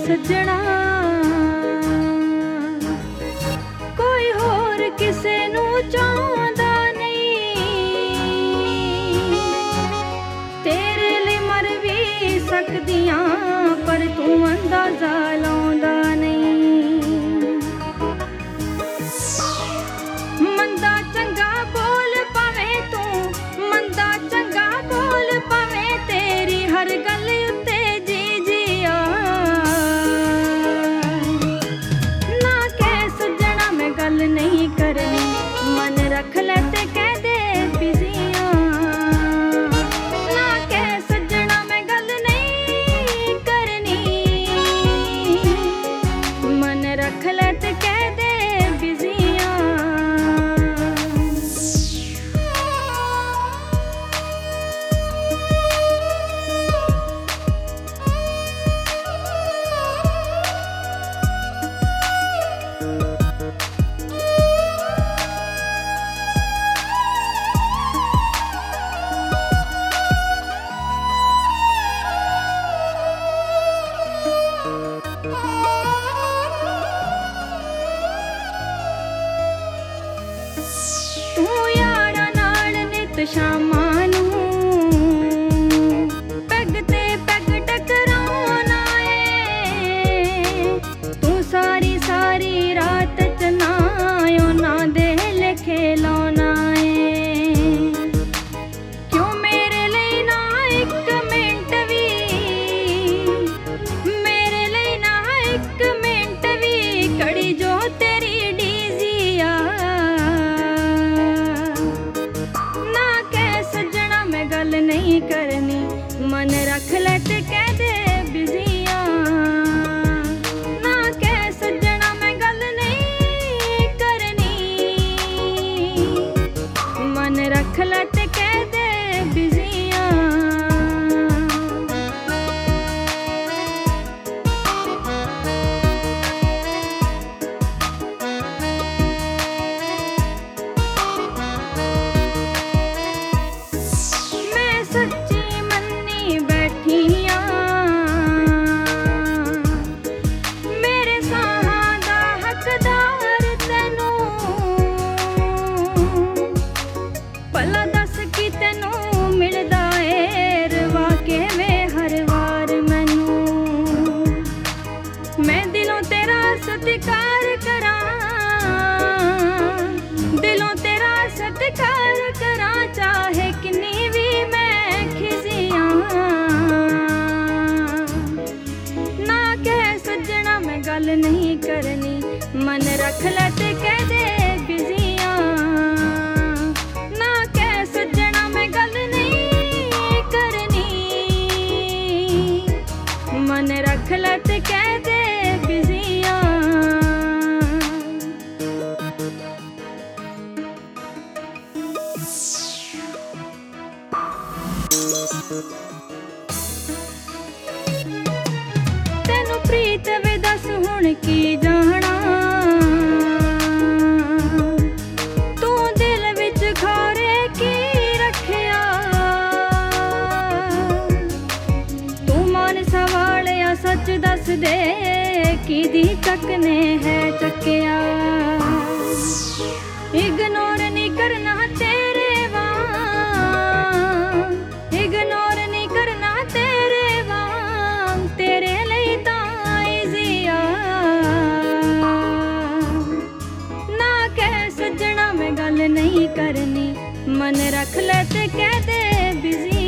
सजना कोई होर किसे नू चाहंदा नहीं। तेरे लिए मर भी सकदियां पर तू अंदाजा लाउंदा नहीं। मंदा चंगा बोल पावे तू, मंदा चंगा बोल पावे, तेरी हर गल उत्ते जी जिया ना कह सजना मैं गल नहीं करनी। मन रख ले ते कह दे बिजिया ना कह सजना मैं गल नहीं करनी। मन रख ले ते कह दे बिजिया। तू यारा नाल नित शामां नूं पैग ते पैग टकराउणा ए। तू सारी सारी रात च ना उन्हां दे लेखे लाउणा ए। क्यों मेरे लिए ना इक मिंट वी, मेरे लिए ना इक मिंट वी कड़ी जो तेरी डीजिया ना कह सजना मैं गल नहीं करनी। मन रख ले ते कह दे बिजिया ना कह सजना मैं गल नहीं करनी। मन रख ले ते कह दे बिजिया। मैं सच्ची मन्नी बैठी मेरे साहां दा हकदार तैनू। भला दस की तैनू मिलदा ए रवा के वे हर वार मैनू। मैं दिलों तेरा सत्कार करां, दिलों तेरा सत्कार करां, चाहे किन्नी भी मैं खिजियां ना कह सजना मैं गल नहीं करनी। मन रख ले ते कह दे बिजिया ना कह सजना मैं गल नहीं करनी। मन रख ले ते कह दे बिजिया। तैनू प्रीत वे दस हुण की जाना, तू दिल विच खारे की रखिया। तू मानसा वालिया सच दस दे किदी चकने है चकिया। इग्नोर नहीं करना तेरे वांग, इग्नोर नहीं करना तेरे वांग, तेरे लिए तां ईजिया ना कह सजना मैं गल नहीं करनी। मन रख ले ते कह दे बिजी